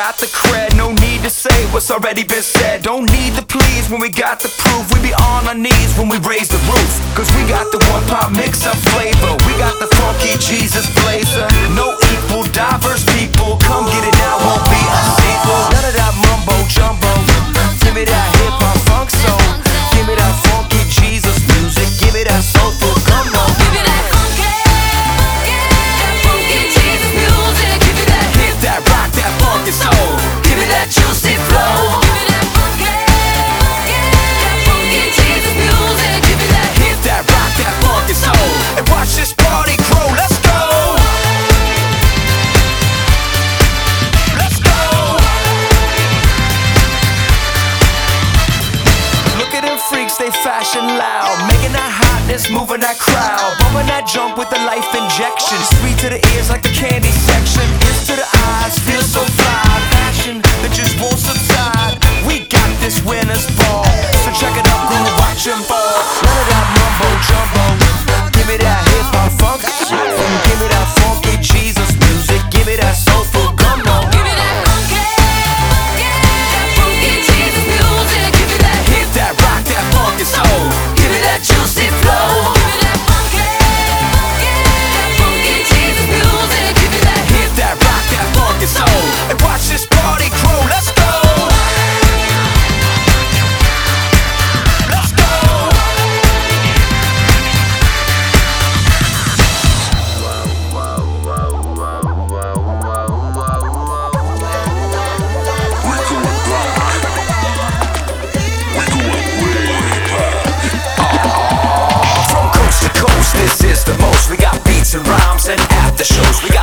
got the cred, no need to say what's already been said. Don't need to please when we got the proof. We be on our knees when we raise the roof. Cause we got the one pop mix up flavor. We got the funky Jesus blazer. No equal, diverse people. Come get it now, won't be a sequel. None of that mumbo jumbo. Give me that hip hop funk soul. Give me that funky Jesus music. Give me that soulful gumbo. Give me that funky Jesus music. Give me that hip, that rock, that funky soul. Give me that juicy flow. Give me that funky Jesus music. Give me that hip, that rock, that funky soul. And watch this party grow. Let's go. Let's go. Look at them freaks, they fashion loud, making that hotness, moving that crowd, bumping that jump with the life injection. Sweet to the ears like the candy section. Ears to the eyes, feel so fly. Passion that just won't subside. We got this winner's ball, so check it out, go watch them ball. None of that mumbo jumbo. Give me that hip hop funk. Give me that funky Jesus music. Give me that soulful gumbo. Give me that funky Jesus music. Give me that hip, that rock, that funky soul. Give me that juicy flow. Give me that funky Jesus music. Give me that hip, that rock, that funky soul. And watch this party grow. Let's go. Let's go. From coast to coast, this is the most. We got beats and rhymes and after shows. We